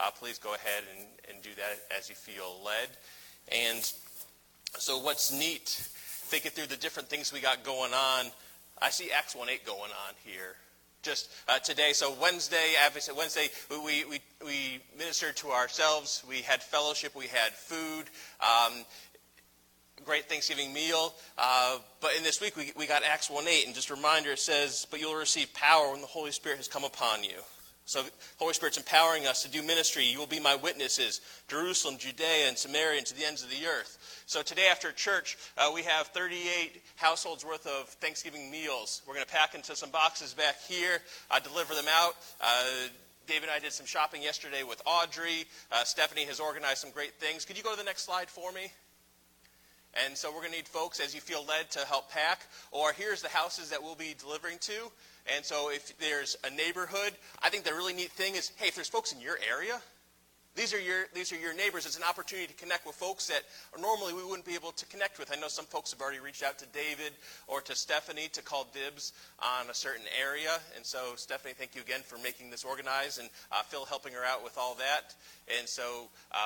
please go ahead and do that as you feel led. And so what's neat, thinking through the different things we got going on, I see Acts 1:8 going on here. Just today, so Wednesday, we ministered to ourselves. We had fellowship. We had food. Great Thanksgiving meal. But in this week, we got Acts 1:8, and just a reminder, it says, "But you'll receive power when the Holy Spirit has come upon you." So the Holy Spirit's empowering us to do ministry. You will be my witnesses, Jerusalem, Judea, and Samaria, and to the ends of the earth. So today after church, we have 38 households worth of Thanksgiving meals. We're going to pack into some boxes back here, deliver them out. Dave and I did some shopping yesterday with Audrey. Stephanie has organized some great things. Could you go to the next slide for me? And so we're going to need folks, as you feel led, to help pack. Or here's the houses that we'll be delivering to. And so if there's a neighborhood, I think the really neat thing is, hey, if there's folks in your area, these are your neighbors. It's an opportunity to connect with folks that normally we wouldn't be able to connect with. I know some folks have already reached out to David or to Stephanie to call dibs on a certain area. And so, Stephanie, thank you again for making this organized, and Phil helping her out with all that. And so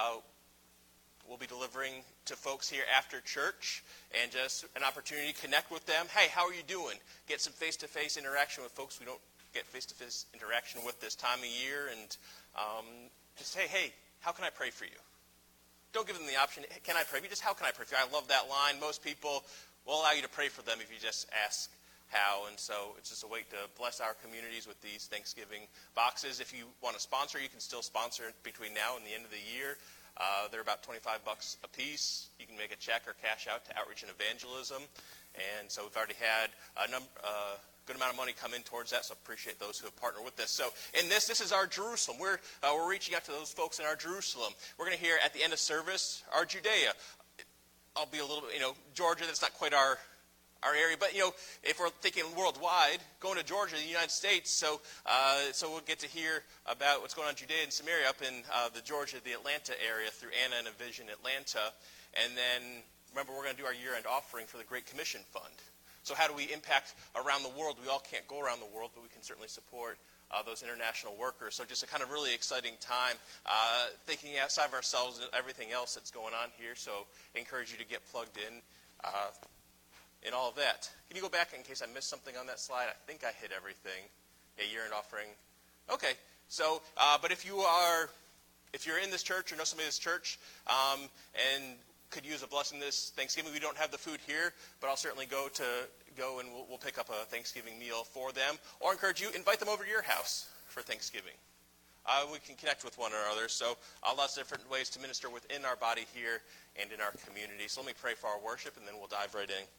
we'll be delivering to folks here after church, and just an opportunity to connect with them. Hey, how are you doing? Get some face-to-face interaction with folks we don't get face-to-face interaction with this time of year, and just say, hey, how can I pray for you? Don't give them the option, can I pray for you? Just how can I pray for you? I love that line. Most people will allow you to pray for them if you just ask how. And so it's just a way to bless our communities with these Thanksgiving boxes. If you want to sponsor, you can still sponsor between now and the end of the year. They're about $25 a piece. You can make a check or cash out to Outreach and Evangelism. And so we've already had a good amount of money come in towards that, so appreciate those who have partnered with this. So in this is our Jerusalem. We're reaching out to those folks in our Jerusalem. We're going to hear at the end of service our Judea. I'll be a little bit, Georgia, that's not quite our area, but if we're thinking worldwide, going to Georgia, the United States, so we'll get to hear about what's going on in Judea and Samaria up in the Georgia, the Atlanta area through Anna and Envision Atlanta. And then remember, we're going to do our year-end offering for the Great Commission Fund. So how do we impact around the world? We all can't go around the world, but we can certainly support those international workers. So just a kind of really exciting time, thinking outside of ourselves and everything else that's going on here. So I encourage you to get plugged in all of that. Can you go back in case I missed something on that slide? I think I hit everything. A year-end offering. Okay. So, but if you're in this church or know somebody in this church and could use a blessing this Thanksgiving, we don't have the food here, but I'll certainly go and we'll pick up a Thanksgiving meal for them. Or encourage you, invite them over to your house for Thanksgiving. We can connect with one another. So lots of different ways to minister within our body here and in our community. So let me pray for our worship, and then we'll dive right in.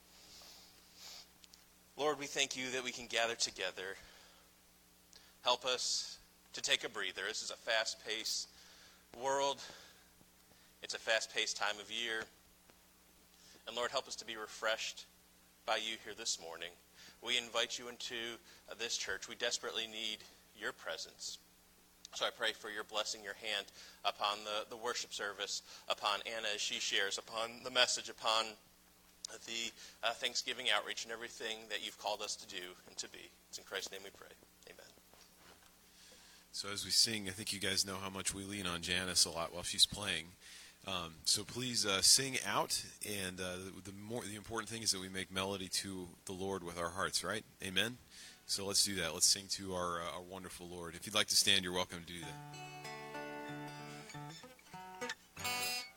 Lord, we thank you that we can gather together. Help us to take a breather. This is a fast-paced world. It's a fast-paced time of year. And Lord, help us to be refreshed by you here this morning. We invite you into this church. We desperately need your presence. So I pray for your blessing, your hand upon the worship service, upon Anna as she shares, upon the message, upon the Thanksgiving outreach and everything that you've called us to do and to be. It's in Christ's name we pray. Amen. So as we sing, I think you guys know how much we lean on Janice a lot while she's playing. So please sing out, and the important thing is that we make melody to the Lord with our hearts, right? Amen? So let's do that. Let's sing to our wonderful Lord. If you'd like to stand, you're welcome to do that.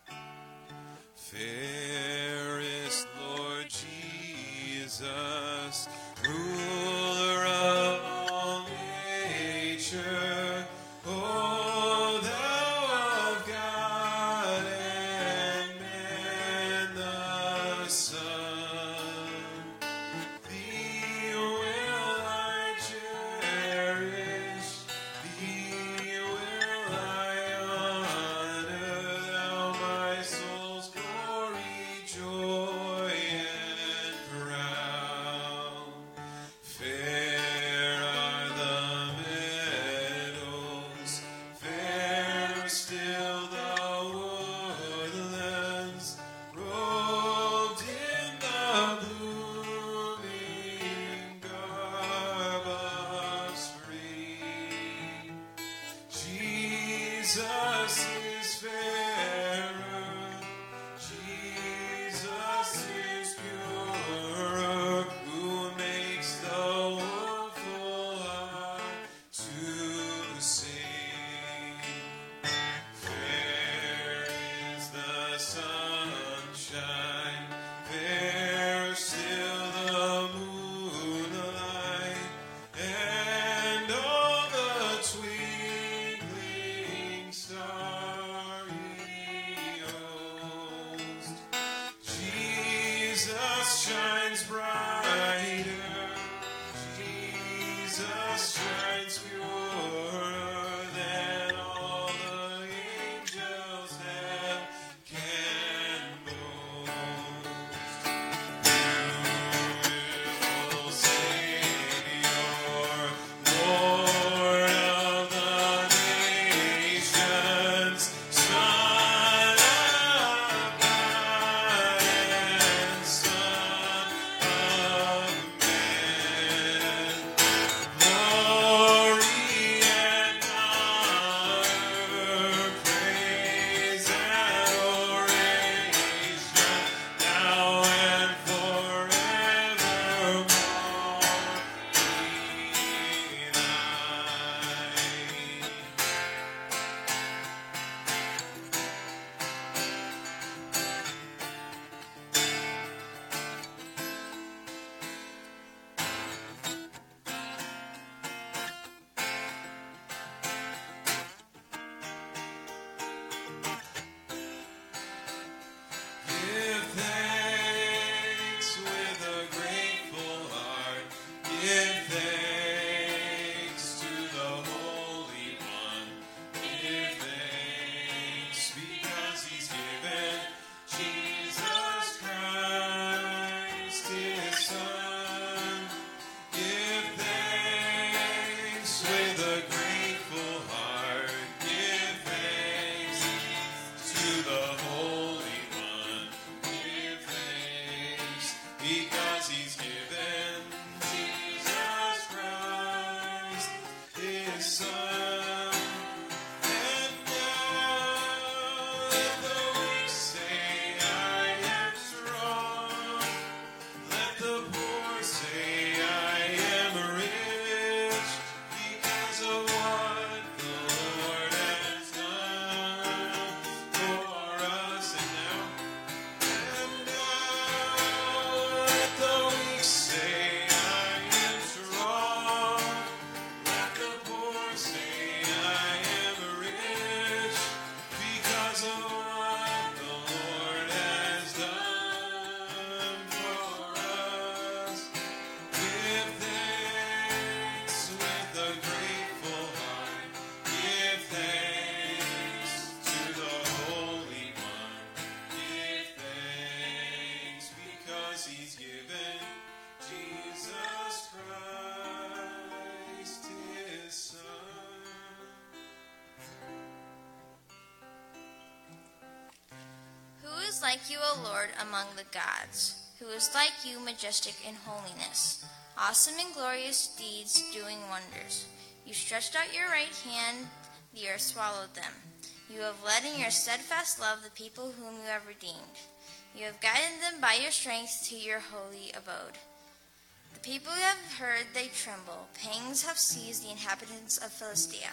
Fairest Lord Jesus, ruler of all nature, O thou of God and man the Son, thee will I cherish, thee will I honor, thou my soul's glory, joy, and crown. Fair are the meadows, fair still the woodlands, robed in the blooming garb of spring. Jesus is like you, O Lord, among the gods? Who is like you, majestic in holiness, awesome in glorious deeds, doing wonders? You stretched out your right hand, the earth swallowed them. You have led in your steadfast love the people whom you have redeemed. You have guided them by your strength to your holy abode. The people you have heard, they tremble. Pangs have seized the inhabitants of Philistia.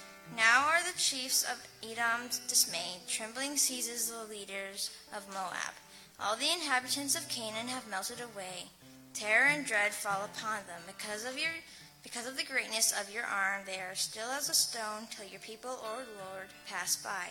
Now are the chiefs of Edom dismayed. Trembling seizes the leaders of Moab. All the inhabitants of Canaan have melted away. Terror and dread fall upon them. Because of the greatness of your arm, they are still as a stone till your people, O Lord, pass by.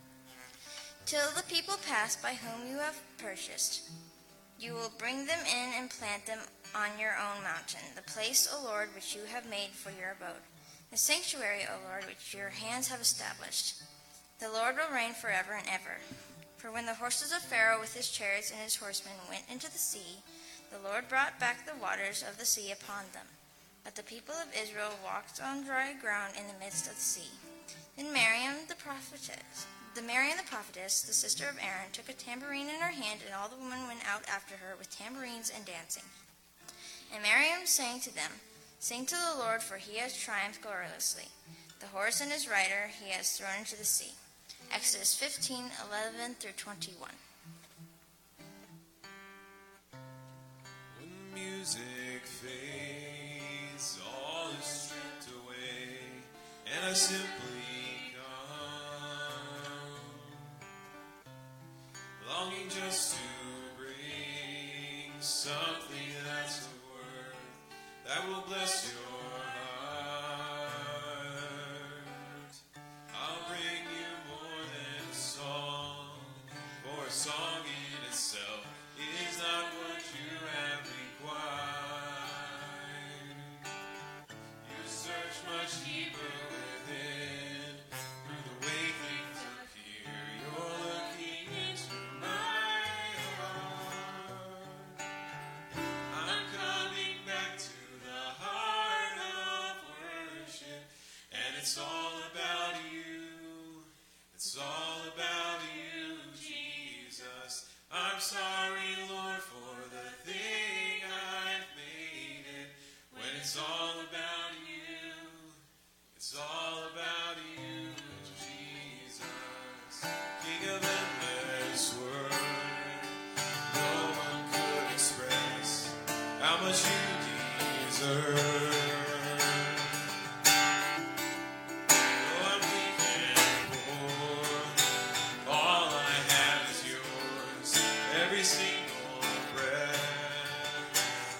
Till the people pass by whom you have purchased. You will bring them in and plant them on your own mountain, the place, O Lord, which you have made for your abode, the sanctuary, O Lord, which your hands have established. The Lord will reign forever and ever. For when the horses of Pharaoh with his chariots and his horsemen went into the sea, the Lord brought back the waters of the sea upon them. But the people of Israel walked on dry ground in the midst of the sea. Then Miriam the prophetess, the sister of Aaron, took a tambourine in her hand, and all the women went out after her with tambourines and dancing. And Miriam sang to them, "Sing to the Lord, for he has triumphed gloriously. The horse and his rider he has thrown into the sea." Exodus 15:11 through 21. When the music fades, all is stripped away, and I simply come, longing just to bring something that's of worth that will bless your heart. I'll bring you more than a song, for a song in itself is not what you have required. You search much deeper within, through the way things appear. You're looking into my heart. I'm coming back to the heart of worship, and it's all about you. It's all about you, Jesus. I'm sorry, Lord, for the thing I've made it. When it's all about you, it's all about you, Jesus. King of endless worth, no one could express how much you deserve. Though I'm weak and poor, all I have is yours, every single breath.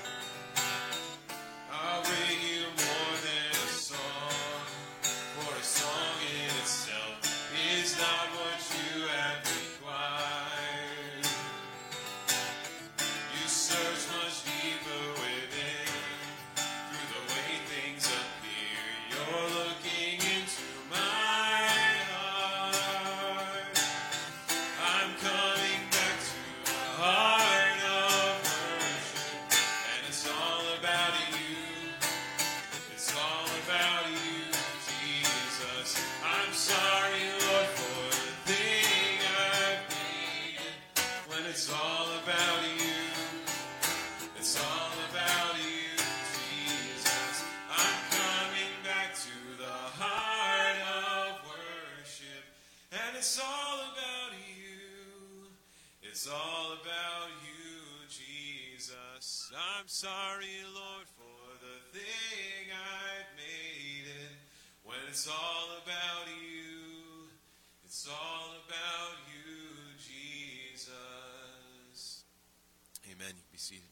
I'll bring you more than a song, for a song in itself is not what you have required. You search much deeper within, through the way things appear. You're looking into my heart. I'm coming back to the heart of worship, and it's all about you. It's all about you, Jesus. I'm sorry, Lord, for the thing I've made. When it's all about you, it's all about you, Jesus. I'm coming back to the heart of worship, and it's all about you. It's all about you, Jesus. I'm sorry, Lord, for the thing I've made it. When it's all about you, it's all about you, Jesus. Amen. You can be seated.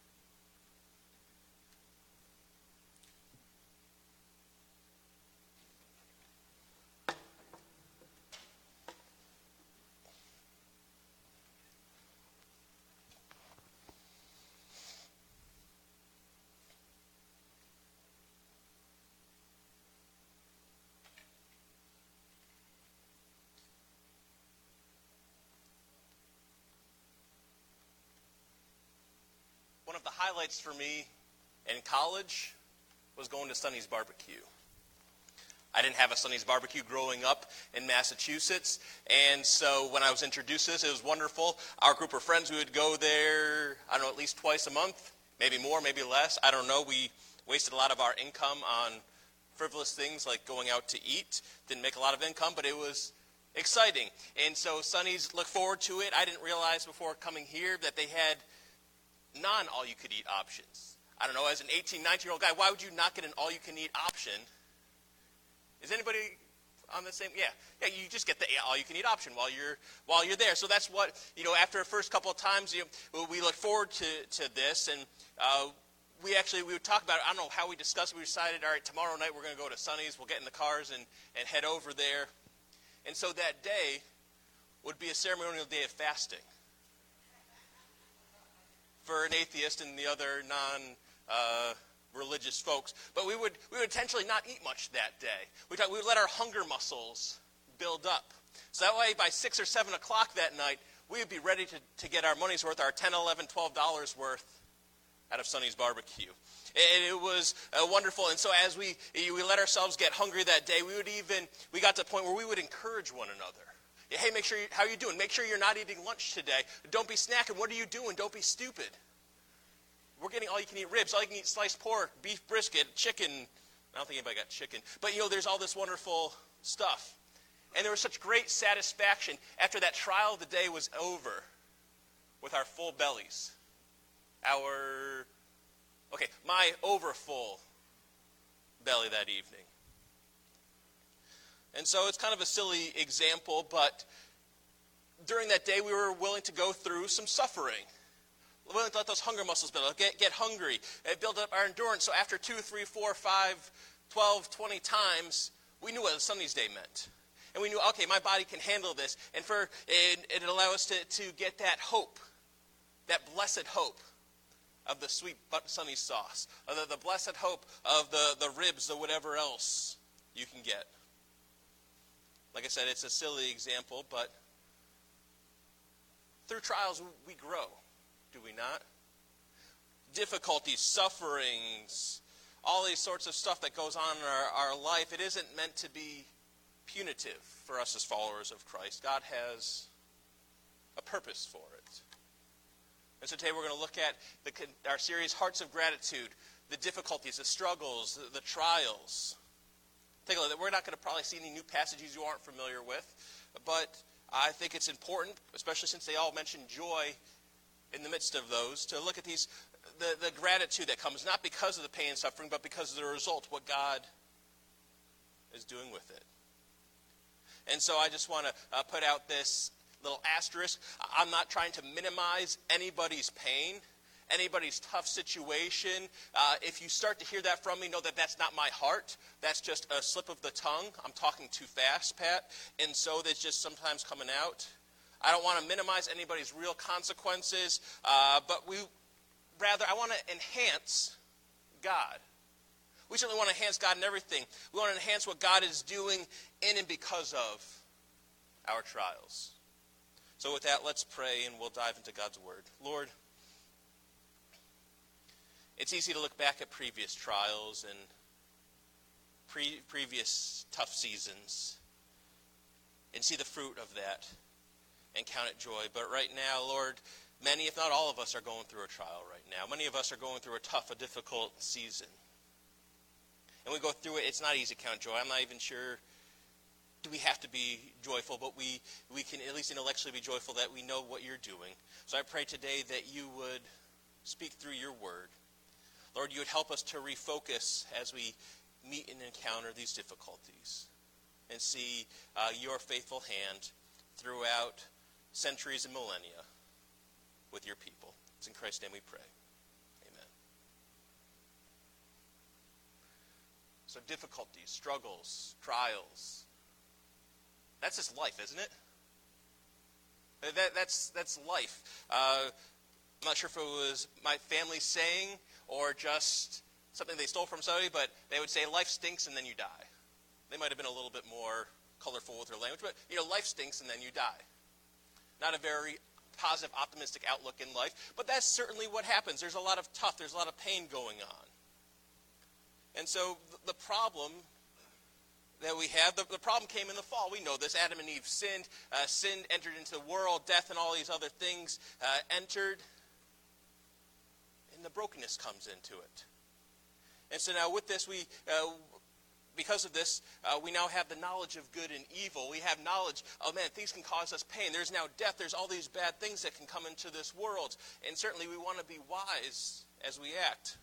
One of the highlights for me in college was going to Sonny's Barbecue. I didn't have a Sonny's Barbecue growing up in Massachusetts, and so when I was introduced to this, it was wonderful. Our group of friends, we would go there, I don't know, at least twice a month, maybe more, maybe less. I don't know. We wasted a lot of our income on frivolous things like going out to eat. Didn't make a lot of income, but it was exciting. And so Sonny's, look forward to it. I didn't realize before coming here that they had non-all-you-could-eat options. I don't know, as an 18, 19-year-old guy, why would you not get an all-you-can-eat option? Is anybody on the same? Yeah, you just get the all-you-can-eat option while you're there. So that's what, after the first couple of times, we look forward to this, and we would talk about it. I don't know how we discussed it. We decided, all right, tomorrow night we're going to go to Sonny's. We'll get in the cars and head over there. And so that day would be a ceremonial day of fasting for an atheist and the other non-religious folks. But we would intentionally not eat much that day. We would let our hunger muscles build up. So that way by 6 or 7 o'clock that night, we would be ready to get our money's worth, our $10, $11, $12 worth out of Sonny's Barbecue. And it was wonderful. And so as we let ourselves get hungry that day, we got to the point where we would encourage one another. Hey, how are you doing? Make sure you're not eating lunch today. Don't be snacking. What are you doing? Don't be stupid. We're getting all-you-can-eat ribs, all-you-can-eat sliced pork, beef brisket, chicken. I don't think anybody got chicken. But, there's all this wonderful stuff. And there was such great satisfaction after that trial of the day was over with our full bellies. My overfull belly that evening. And so it's kind of a silly example, but during that day we were willing to go through some suffering. Willing to let those hunger muscles build up, get hungry, build up our endurance. So after 2, 3, 4, 5, 12, 20 times, we knew what a Sunday's Day meant. And we knew, okay, my body can handle this. And it'd allow us to get that hope, that blessed hope of the sweet sunny sauce, of the blessed hope of the ribs, or whatever else you can get. Like I said, it's a silly example, but through trials we grow, do we not? Difficulties, sufferings, all these sorts of stuff that goes on in our life, it isn't meant to be punitive for us as followers of Christ. God has a purpose for it. And so today we're going to look at our series, Hearts of Gratitude, the difficulties, the struggles, the trials. Take a look. We're not going to probably see any new passages you aren't familiar with, but I think it's important, especially since they all mention joy in the midst of those, to look at these, the gratitude that comes, not because of the pain and suffering, but because of the result, what God is doing with it. And so I just want to put out this little asterisk. I'm not trying to minimize anybody's pain, anybody's tough situation. If you start to hear that from me, know that that's not my heart. That's just a slip of the tongue. I'm talking too fast, Pat. And so that's just sometimes coming out. I don't want to minimize anybody's real consequences, but I want to enhance God. We certainly want to enhance God in everything. We want to enhance what God is doing in and because of our trials. So with that, let's pray and we'll dive into God's Word. Lord, it's easy to look back at previous trials and previous tough seasons and see the fruit of that and count it joy. But right now, Lord, many, if not all of us, are going through a trial right now. Many of us are going through a difficult season. And we go through it, it's not easy to count joy. I'm not even sure, do we have to be joyful, but we can at least intellectually be joyful that we know what you're doing. So I pray today that you would speak through your word. Lord, you would help us to refocus as we meet and encounter these difficulties and see your faithful hand throughout centuries and millennia with your people. It's in Christ's name we pray. Amen. So difficulties, struggles, trials. That's just life, isn't it? That's life. I'm not sure if it was my family saying or just something they stole from somebody, but they would say life stinks and then you die. They might have been a little bit more colorful with their language, but life stinks and then you die. Not a very positive, optimistic outlook in life, but that's certainly what happens. There's a lot of there's a lot of pain going on. And so the problem that we have, the problem came in the fall. We know this. Adam and Eve sinned. Sin entered into the world. Death and all these other things entered. And the brokenness comes into it. And so now with this, because of this, we now have the knowledge of good and evil. We have knowledge, things can cause us pain. There's now death. There's all these bad things that can come into this world. And certainly we want to be wise as we act.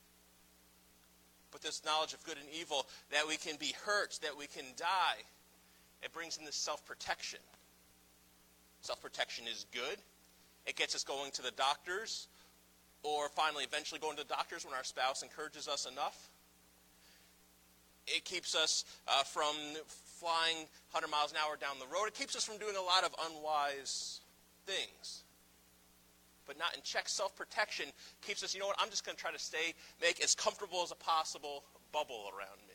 But this knowledge of good and evil, that we can be hurt, that we can die, it brings in this self-protection. Self-protection is good. It gets us going to the doctors, or finally eventually going to the doctors when our spouse encourages us enough. It keeps us from flying 100 miles an hour down the road. It keeps us from doing a lot of unwise things. But not in check. Self-protection keeps us, I'm just going to try to make as comfortable as a possible bubble around me.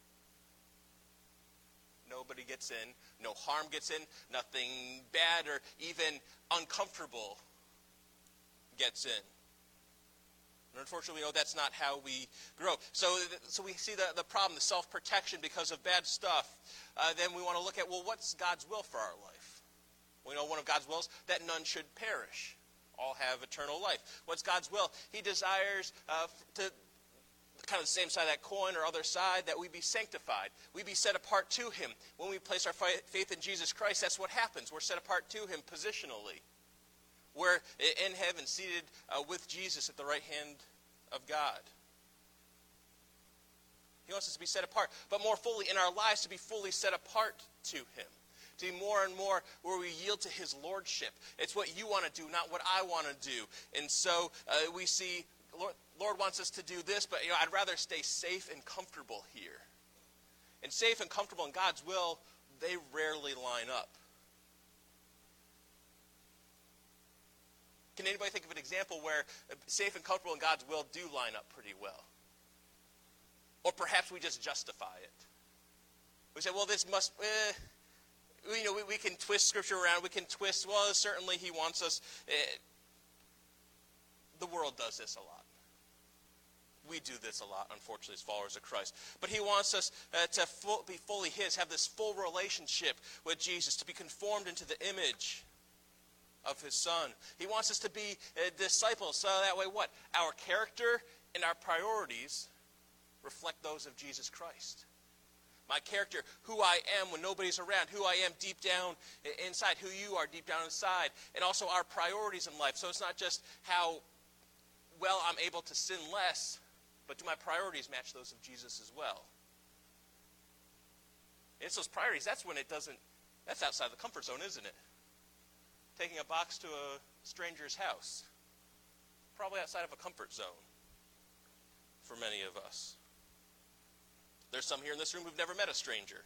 Nobody gets in. No harm gets in. Nothing bad or even uncomfortable gets in. And unfortunately, we know that's not how we grow. So we see the problem, the self-protection because of bad stuff. Then we want to look at, what's God's will for our life? We know one of God's wills, that none should perish. All have eternal life. What's God's will? He desires kind of the same side of that coin or other side, that we be sanctified. We be set apart to him. When we place our faith in Jesus Christ, that's what happens. We're set apart to him positionally. We're in heaven, seated with Jesus at the right hand of God. He wants us to be set apart, but more fully in our lives to be fully set apart to him. To be more and more where we yield to his lordship. It's what you want to do, not what I want to do. And so we see, Lord wants us to do this, but I'd rather stay safe and comfortable here. And safe and comfortable in God's will, they rarely line up. Can anybody think of an example where safe and comfortable in God's will do line up pretty well? Or perhaps we just justify it. We say, well, this must, we can twist Scripture around. We can twist, well, certainly he wants us. The world does this a lot. We do this a lot, unfortunately, as followers of Christ. But he wants us to be fully his, have this full relationship with Jesus, to be conformed into the image of his Son. He wants us to be disciples, so that way what? Our character and our priorities reflect those of Jesus Christ. My character, who I am when nobody's around, who I am deep down inside, who you are deep down inside, and also our priorities in life. So it's not just how well I'm able to sin less, but do my priorities match those of Jesus as well? It's those priorities, that's when it doesn't, that's outside the comfort zone, isn't it? Taking a box to a stranger's house. Probably outside of a comfort zone for many of us. There's some here in this room who've never met a stranger.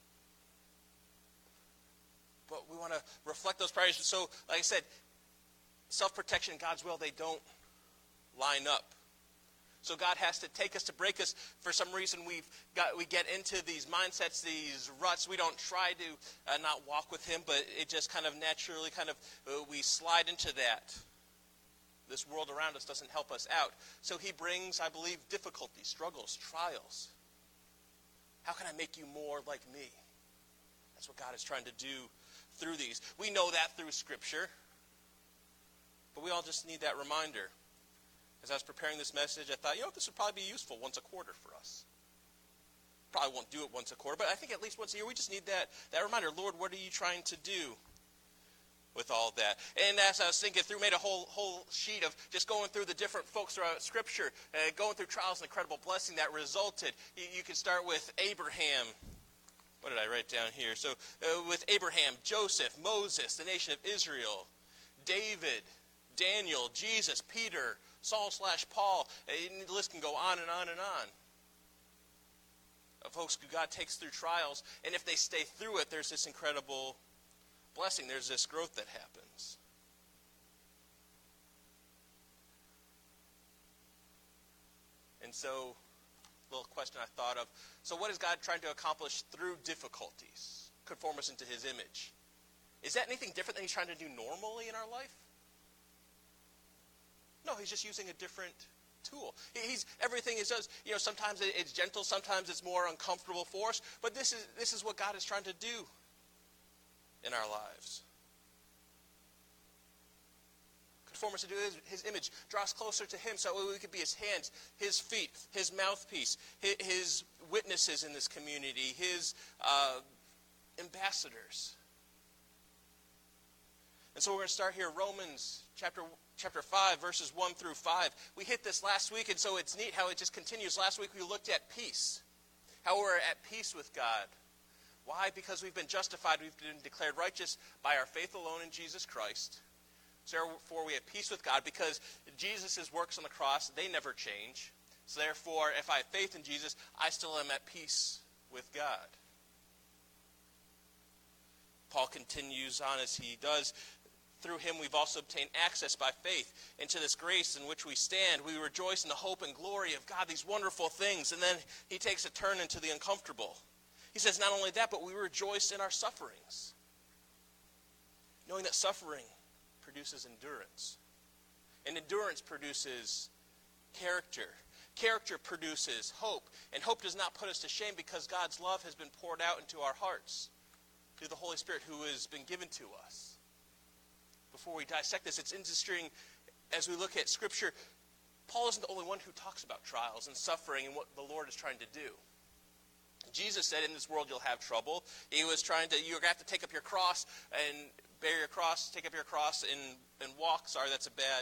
But we want to reflect those priorities. So, like I said, self-protection and God's will, they don't line up. So God has to take us to break us. For some reason, we get into these mindsets, these ruts. We don't try to not walk with him, but it just kind of naturally we slide into that. This world around us doesn't help us out. So he brings, I believe, difficulties, struggles, trials. How can I make you more like me? That's what God is trying to do through these. We know that through Scripture, but we all just need that reminder. As I was preparing this message, I thought, this would probably be useful once a quarter for us. Probably won't do it once a quarter, but I think at least once a year we just need that reminder. Lord, what are you trying to do with all that? And as I was thinking through, made a whole sheet of just going through the different folks throughout Scripture, going through trials and incredible blessing that resulted. You can start with Abraham. What did I write down here? So with Abraham, Joseph, Moses, the nation of Israel, David, Daniel, Jesus, Peter, Saul/Paul. The list can go on and on and on. Of folks who God takes through trials, and if they stay through it, there's this incredible blessing. There's this growth that happens. And so, a little question I thought of. So what is God trying to accomplish through difficulties? Conform us into his image. Is that anything different than he's trying to do normally in our life? No, he's just using a different tool. Everything he does, sometimes it's gentle, sometimes it's more uncomfortable for us, but this is what God is trying to do in our lives. Conform us into his image, draw us closer to him so we could be his hands, his feet, his mouthpiece, his witnesses in this community, his ambassadors. And so we're going to start here, Romans chapter 5, verses 1 through 5. We hit this last week, and so it's neat how it just continues. Last week we looked at peace, how we're at peace with God. Why? Because we've been justified, we've been declared righteous by our faith alone in Jesus Christ. So therefore we have peace with God because Jesus' works on the cross, they never change. So therefore, if I have faith in Jesus, I still am at peace with God. Paul continues on as he does. Through him we've also obtained access by faith into this grace in which we stand. We rejoice in the hope and glory of God, these wonderful things. And then he takes a turn into the uncomfortable. He says not only that, but we rejoice in our sufferings, knowing that suffering produces endurance. And endurance produces character. Character produces hope. And hope does not put us to shame because God's love has been poured out into our hearts through the Holy Spirit who has been given to us. Before we dissect this, it's interesting as we look at Scripture, Paul isn't the only one who talks about trials and suffering and what the Lord is trying to do. Jesus said, in this world you'll have trouble. He was trying to, you're going to have to take up your cross and bear your cross, take up your cross and walk. Sorry, that's a bad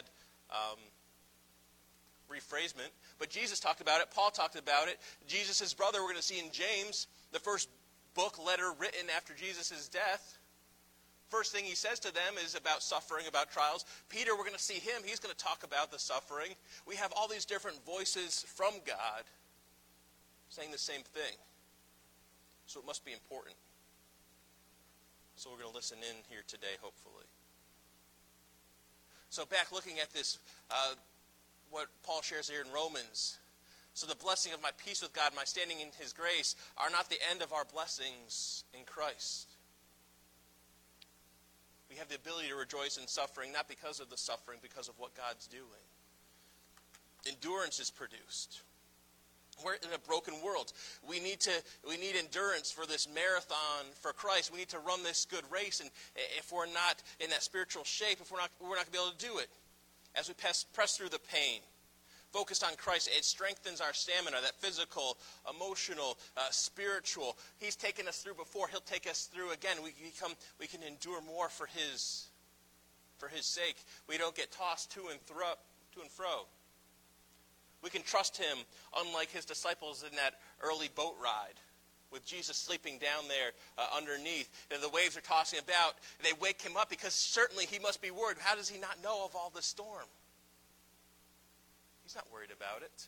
rephrasement. But Jesus talked about it. Paul talked about it. Jesus' brother, we're going to see in James, the first letter written after Jesus' death. First thing he says to them is about suffering, about trials. Peter, we're going to see him. He's going to talk about the suffering. We have all these different voices from God saying the same thing. So it must be important. So we're going to listen in here today, hopefully. So back looking at this, what Paul shares here in Romans. So the blessing of my peace with God, my standing in his grace, are not the end of our blessings in Christ. We have the ability to rejoice in suffering, not because of the suffering, because of what God's doing. Endurance is produced. We're in a broken world. We need endurance for this marathon for Christ. We need to run this good race, and if we're not in that spiritual shape, we're not going to be able to do it. As we press through the pain, focused on Christ, it strengthens our stamina, that physical, emotional, spiritual. He's taken us through before. He'll take us through again. We can endure more for his sake. We don't get tossed to and fro. We can trust him, unlike his disciples in that early boat ride, with Jesus sleeping down there underneath. And the waves are tossing about. They wake him up because certainly he must be worried. How does he not know of all the storm? He's not worried about it.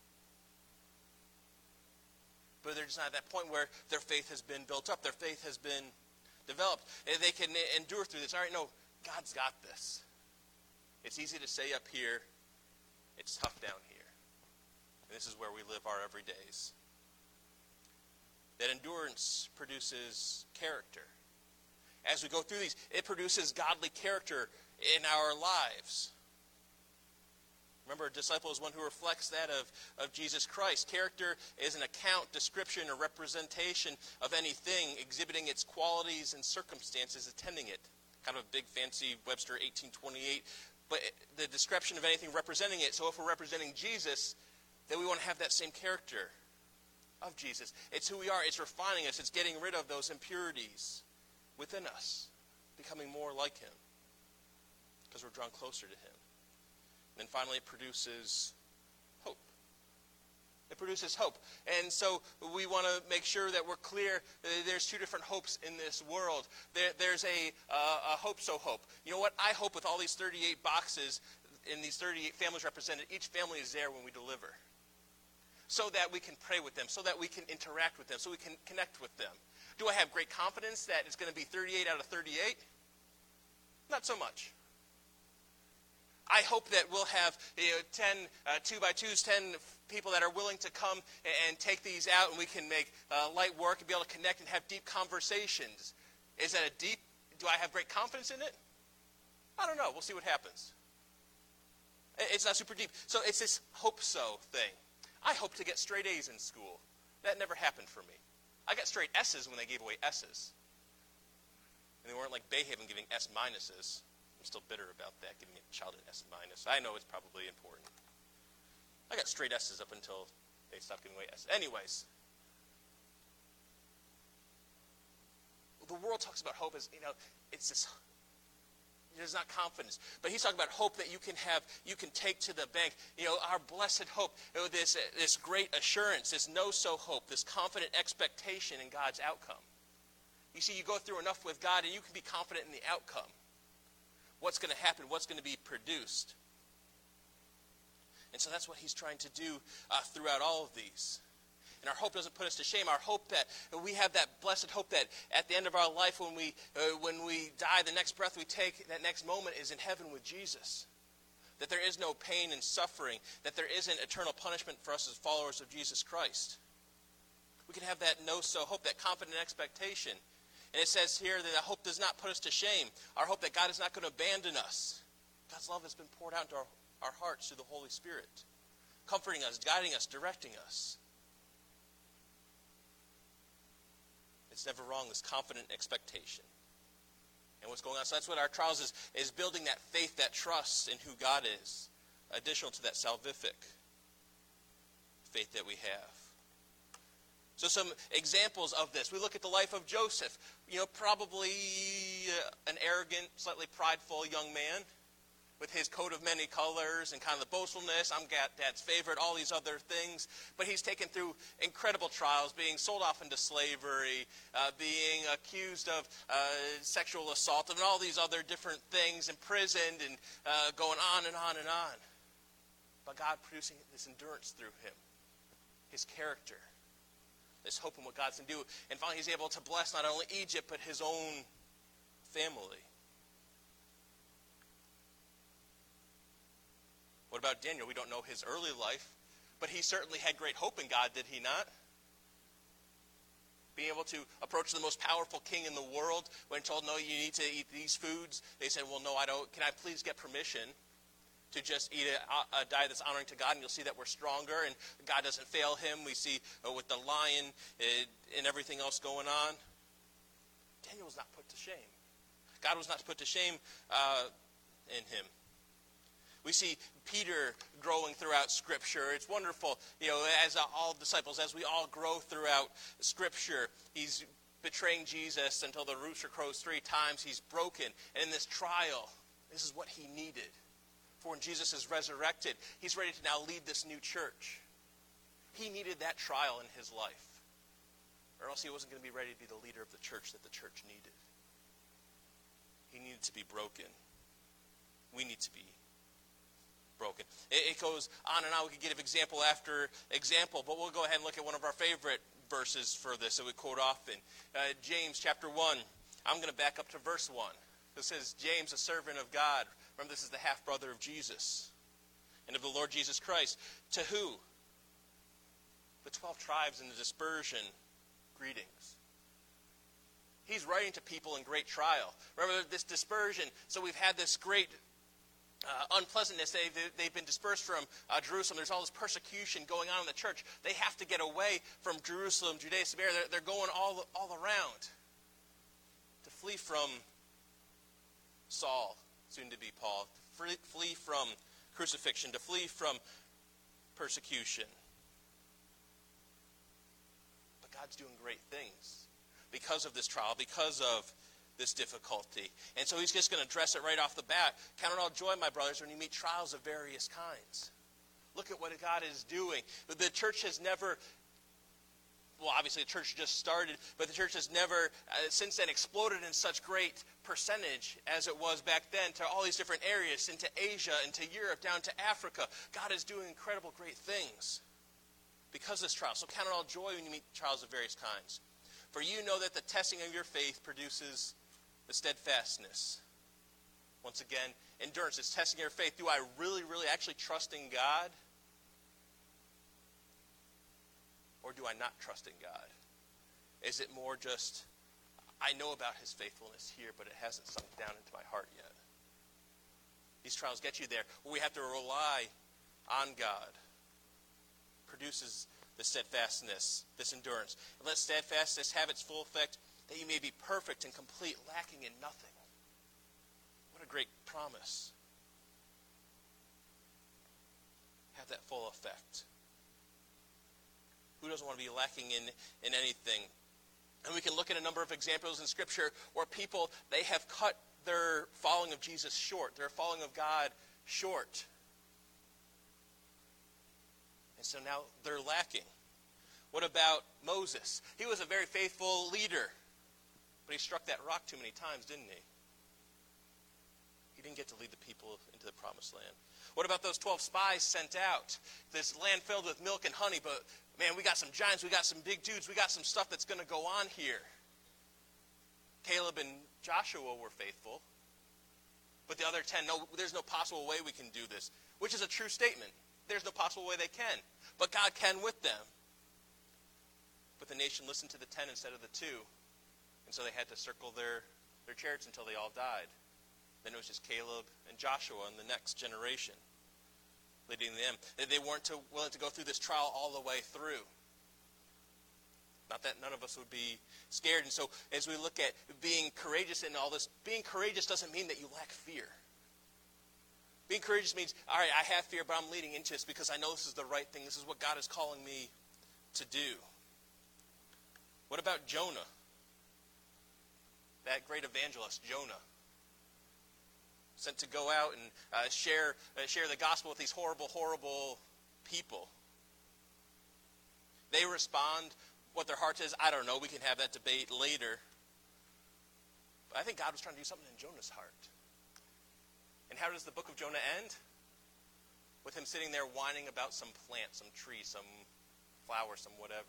But they're just not at that point where their faith has been built up. Their faith has been developed. And they can endure through this. All right, no, God's got this. It's easy to say up here. It's tough down here. And this is where we live our everydays. That endurance produces character. As we go through these, it produces godly character in our lives. Remember, a disciple is one who reflects that of Jesus Christ. Character is an account, description, or representation of anything, exhibiting its qualities and circumstances attending it. Kind of a big, fancy Webster 1828. But the description of anything representing it. So if we're representing Jesus, then we want to have that same character of Jesus. It's who we are. It's refining us. It's getting rid of those impurities within us, becoming more like him because we're drawn closer to him. And then finally, it produces hope. It produces hope. And so we want to make sure that we're clear. There's two different hopes in this world. There's a hope so hope. You know what? I hope with all these 38 boxes and these 38 families represented, each family is there when we deliver. So that we can pray with them, so that we can interact with them, so we can connect with them. Do I have great confidence that it's going to be 38 out of 38? Not so much. I hope that we'll have 10 2x2s, 10 people that are willing to come and take these out, and we can make light work and be able to connect and have deep conversations. Is that do I have great confidence in it? I don't know. We'll see what happens. It's not super deep. So it's this hope so thing. I hope to get straight A's in school. That never happened for me. I got straight S's when they gave away S's. And they weren't like Bayhaven giving S minuses. I'm still bitter about that, giving a child an S minus. I know it's probably important. I got straight S's up until they stopped giving away S's. Anyways. The world talks about hope as, it's this, there's not confidence. But he's talking about hope that you can take to the bank. Our blessed hope, this great assurance, this know-so hope, this confident expectation in God's outcome. You see, you go through enough with God and you can be confident in the outcome. What's going to happen, what's going to be produced. And so that's what he's trying to do throughout all of these. And our hope doesn't put us to shame. Our hope that we have that blessed hope that at the end of our life when we die, the next breath we take, that next moment is in heaven with Jesus. That there is no pain and suffering. That there isn't eternal punishment for us as followers of Jesus Christ. We can have that know-so hope, that confident expectation. And it says here that hope does not put us to shame. Our hope that God is not going to abandon us. God's love has been poured out into our hearts through the Holy Spirit. Comforting us, guiding us, directing us. It's never wrong, this confident expectation. And what's going on? So that's what our trials is building that faith, that trust in who God is. additional to that salvific faith that we have. So some examples of this. We look at the life of Joseph. Probably an arrogant, slightly prideful young man with his coat of many colors and kind of the boastfulness. I'm Dad's favorite, all these other things. But he's taken through incredible trials, being sold off into slavery, being accused of sexual assault, and all these other different things, imprisoned, and going on and on and on. But God producing this endurance through him, his character, this hope in what God's going to do. And finally, he's able to bless not only Egypt, but his own family. What about Daniel? We don't know his early life, but he certainly had great hope in God, did he not? Being able to approach the most powerful king in the world, when told, no, you need to eat these foods, they said, well, no, I don't. Can I please get permission to just eat a diet that's honoring to God? And you'll see that we're stronger, and God doesn't fail him. We see with the lion and everything else going on. Daniel was not put to shame. God was not put to shame in him. We see Peter growing throughout Scripture. It's wonderful, as all disciples, as we all grow throughout Scripture. He's betraying Jesus until the rooster crows 3 times. He's broken. And in this trial, this is what he needed. For when Jesus is resurrected, he's ready to now lead this new church. He needed that trial in his life, or else he wasn't going to be ready to be the leader of the church that the church needed. He needed to be broken. We need to be broken. It goes on and on. We could give example after example, but we'll go ahead and look at one of our favorite verses for this that we quote often. James chapter 1. I'm going to back up to verse 1. It says, James, a servant of God. Remember, this is the half-brother of Jesus and of the Lord Jesus Christ. To who? The 12 tribes in the dispersion, greetings. He's writing to people in great trial. Remember this dispersion. So we've had this great unpleasantness. They've been dispersed from Jerusalem. There's all this persecution going on in the church. They have to get away from Jerusalem, Judea, Samaria. They're going all around to flee from Saul, soon to be Paul, to flee from crucifixion, to flee from persecution. But God's doing great things because of this trial, because of this difficulty. And so he's just going to address it right off the bat. Count it all joy, my brothers, when you meet trials of various kinds. Look at what God is doing. The church has never, well, obviously the church just started, but the church has never, since then, exploded in such great percentage as it was back then to all these different areas, into Asia, into Europe, down to Africa. God is doing incredible, great things because of this trial. So count it all joy when you meet trials of various kinds. For you know that the testing of your faith produces the steadfastness. Once again, endurance is testing your faith. Do I really, really actually trust in God? Or do I not trust in God? Is it more just, I know about his faithfulness here, but it hasn't sunk down into my heart yet? These trials get you there, where we have to rely on God. Produces the steadfastness, this endurance. And let steadfastness have its full effect, that you may be perfect and complete, lacking in nothing. What a great promise. Have that full effect. Who doesn't want to be lacking in anything? And we can look at a number of examples in Scripture where people, they have cut their following of Jesus short, their following of God short. And so now they're lacking. What about Moses? He was a very faithful leader, but he struck that rock too many times, didn't he? He didn't get to lead the people into the promised land. What about those 12 spies sent out? This land filled with milk and honey, but man, we got some giants, we got some big dudes, we got some stuff that's going to go on here. Caleb and Joshua were faithful, but the other 10, no, there's no possible way we can do this, which is a true statement. There's no possible way they can, but God can with them. But the nation listened to the 10 instead of the 2, and so they had to circle their chariots until they all died. Then it was just Caleb and Joshua and the next generation leading them. They weren't willing to go through this trial all the way through. Not that none of us would be scared. And so as we look at being courageous in all this, being courageous doesn't mean that you lack fear. Being courageous means, all right, I have fear, but I'm leading into this because I know this is the right thing. This is what God is calling me to do. What about Jonah? That great evangelist, Jonah. Sent to go out and share the gospel with these horrible, horrible people. They respond what their heart is. I don't know. We can have that debate later. But I think God was trying to do something in Jonah's heart. And how does the book of Jonah end? With him sitting there whining about some plant, some tree, some flower, some whatever.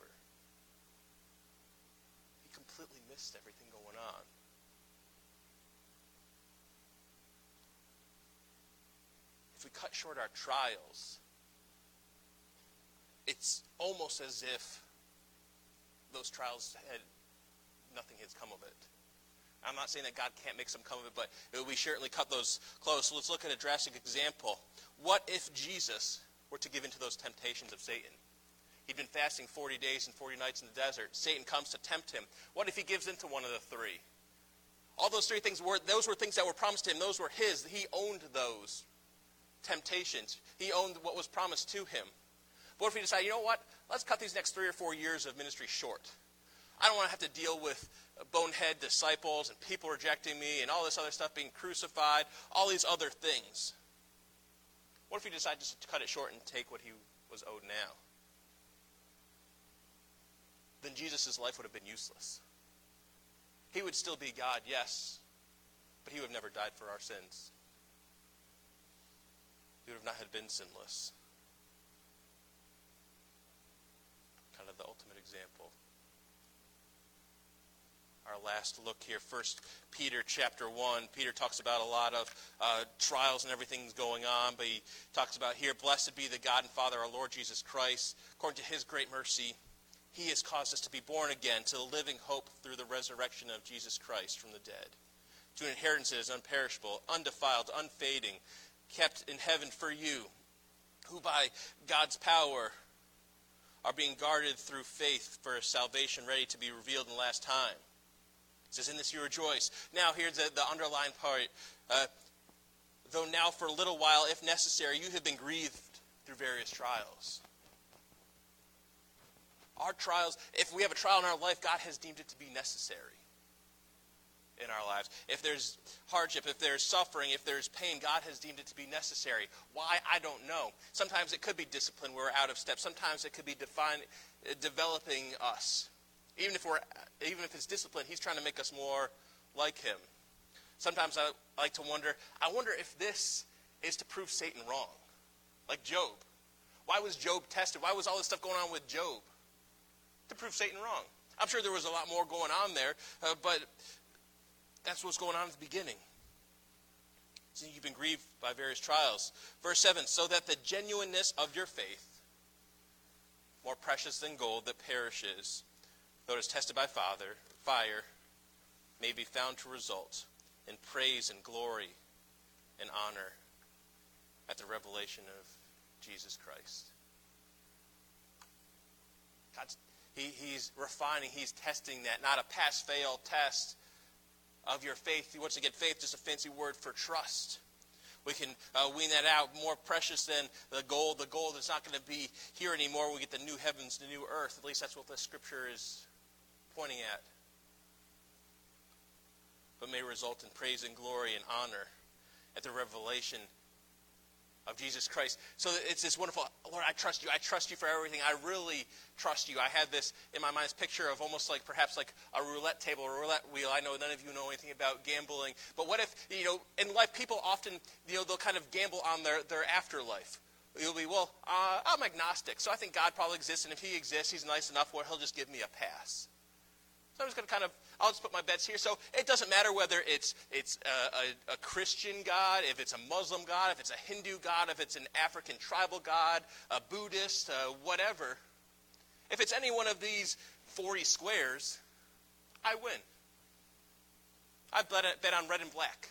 He completely missed everything going on. If we cut short our trials, it's almost as if those trials had nothing has come of it. I'm not saying that God can't make some come of it, but we certainly cut those close. So let's look at a drastic example. What if Jesus were to give in to those temptations of Satan? He'd been fasting 40 days and 40 nights in the desert. Satan comes to tempt him. What if he gives in to one of the three? All those three things were things that were promised to him. Those were his. He owned those temptations. He owned what was promised to him. But what if he decided, you know what? Let's cut these next 3 or 4 years of ministry short. I don't want to have to deal with bonehead disciples and people rejecting me and all this other stuff, being crucified, all these other things. What if he decided just to cut it short and take what he was owed now? Then Jesus' life would have been useless. He would still be God, yes, but he would have never died for our sins. He would have not had been sinless. Kind of the ultimate example. Our last look here, 1 Peter chapter 1. Peter talks about a lot of trials and everything's going on, but he talks about here, blessed be the God and Father, our Lord Jesus Christ. According to his great mercy, he has caused us to be born again to the living hope through the resurrection of Jesus Christ from the dead, to an inheritance that is unperishable, undefiled, unfading, kept in heaven for you, who by God's power are being guarded through faith for a salvation ready to be revealed in the last time. It says, in this you rejoice. Now here's the underlined part. Though now for a little while, if necessary, you have been grieved through various trials. Our trials, if we have a trial in our life, God has deemed it to be necessary in our lives. If there's hardship, if there's suffering, if there's pain, God has deemed it to be necessary. Why? I don't know. Sometimes it could be discipline. We're out of step. Sometimes it could be developing us. Even if it's discipline, he's trying to make us more like him. Sometimes I like to wonder if this is to prove Satan wrong. Like Job. Why was Job tested? Why was all this stuff going on with Job? To prove Satan wrong. I'm sure there was a lot more going on there, but that's what's going on at the beginning. So you've been grieved by various trials. Verse 7, so that the genuineness of your faith, more precious than gold that perishes, though it is tested by fire, may be found to result in praise and glory and honor at the revelation of Jesus Christ. He's refining, he's testing that, not a pass-fail test of your faith. Once again, faith is a fancy word for trust. We can wean that out. More precious than the gold. The gold is not going to be here anymore. We get the new heavens, the new earth. At least that's what the scripture is pointing at. But may result in praise and glory and honor at the revelation of Jesus Christ. So it's this wonderful, Lord, I trust you. I trust you for everything. I really trust you. I had this in my mind, this picture of almost like perhaps like a roulette table or a roulette wheel. I know none of you know anything about gambling. But what if, in life people often, they'll kind of gamble on their afterlife. You'll be, I'm agnostic. So I think God probably exists. And if he exists, he's nice enough where he'll just give me a pass. So I'm just going to I'll just put my bets here. So it doesn't matter whether it's a Christian God, if it's a Muslim God, if it's a Hindu God, if it's an African tribal God, a Buddhist, whatever. If it's any one of these 40 squares, I win. I bet on red and black.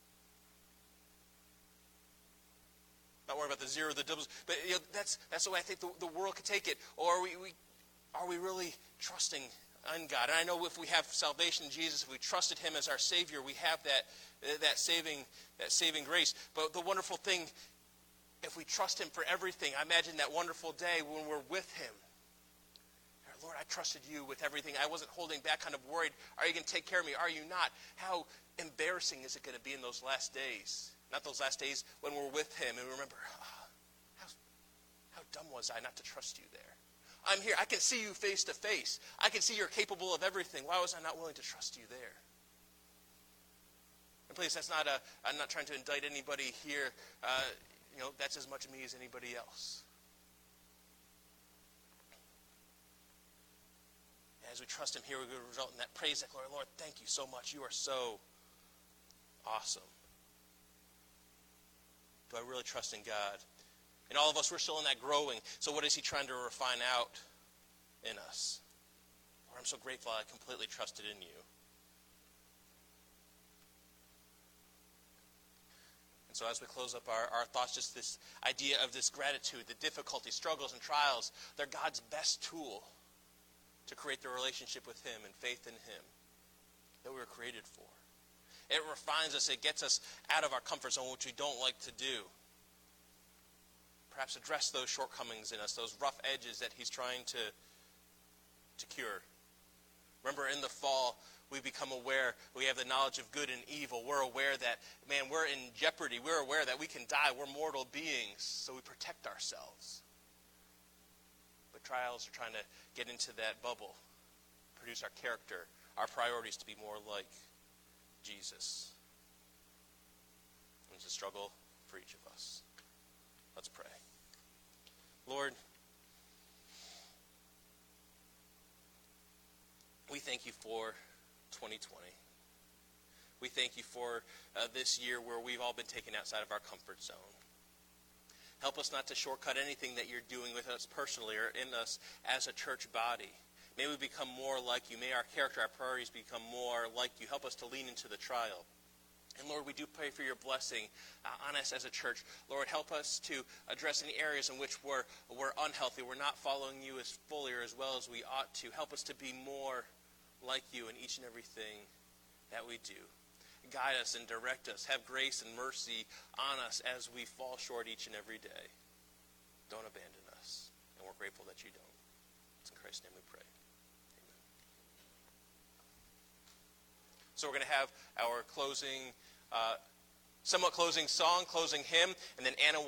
Not worrying about the zero, the doubles, but that's the way I think the world could take it. Or are we really trusting in God. And I know if we have salvation in Jesus, if we trusted him as our Savior, we have that saving grace. But the wonderful thing, if we trust him for everything, I imagine that wonderful day when we're with him. Lord, I trusted you with everything. I wasn't holding back, kind of worried. Are you going to take care of me? Are you not? How embarrassing is it going to be in those last days? Not those last days when we're with him and remember, how dumb was I not to trust you there? I'm here. I can see you face to face. I can see you're capable of everything. Why was I not willing to trust you there? And please, I'm not trying to indict anybody here. That's as much me as anybody else. As we trust him here, we will result in that praise, that glory. Lord, thank you so much. You are so awesome. Do I really trust in God? And all of us, we're still in that growing. So what is he trying to refine out in us? Lord, I'm so grateful I completely trusted in you. And so as we close up our thoughts, just this idea of this gratitude, the difficulties, struggles, and trials, they're God's best tool to create the relationship with him and faith in him that we were created for. It refines us. It gets us out of our comfort zone, which we don't like to do. Perhaps address those shortcomings in us, those rough edges that he's trying to cure. Remember, in the fall, we become aware, we have the knowledge of good and evil. We're aware that, we're in jeopardy. We're aware that we can die. We're mortal beings, so we protect ourselves. But trials are trying to get into that bubble, produce our character, our priorities to be more like Jesus. It's a struggle for each of us. Let's pray. Lord, we thank you for 2020. We thank you for this year where we've all been taken outside of our comfort zone. Help us not to shortcut anything that you're doing with us personally or in us as a church body. May we become more like you. May our character, our priorities become more like you. Help us to lean into the trial. And Lord, we do pray for your blessing on us as a church. Lord, help us to address any areas in which we're unhealthy. We're not following you as fully or as well as we ought to. Help us to be more like you in each and everything that we do. Guide us and direct us. Have grace and mercy on us as we fall short each and every day. Don't abandon us. And we're grateful that you don't. It's in Christ's name we pray. Amen. So we're going to have our closing, somewhat closing song, closing hymn, and then Anna